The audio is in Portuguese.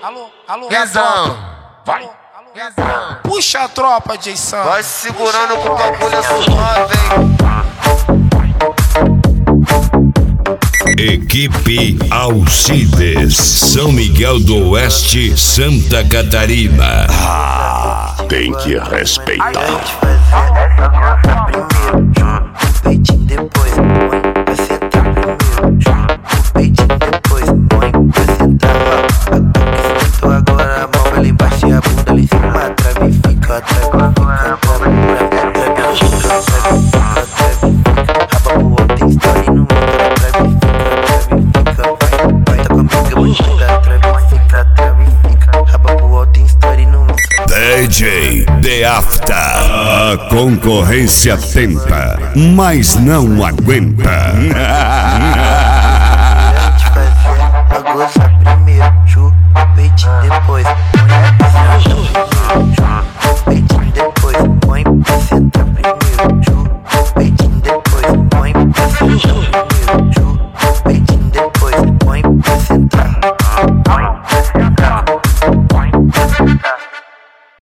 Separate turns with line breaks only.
alô, Guezão, vai, puxa a tropa, Jason.
Vai segurando com o bagulho suave, hein.
Equipe Alcides, São Miguel do Oeste, Santa Catarina. Tem que respeitar.
A gente fazia essa dança primeiro, o peitinho depois põe, você tá primeiro, o peitinho depois põe, você tá lá. A toque esquentou agora, a mão vai lá embaixo e a bunda ali em cima, trave e fica, trave e fica, trave e fica, trave e fica, trave e fica, raba pro outro tem história no mundo, trave e fica, vai, tá comigo, bandida, trave e fica, raba pro outro tem história no mundo.
DJ The After. A concorrência tenta, mas não aguenta.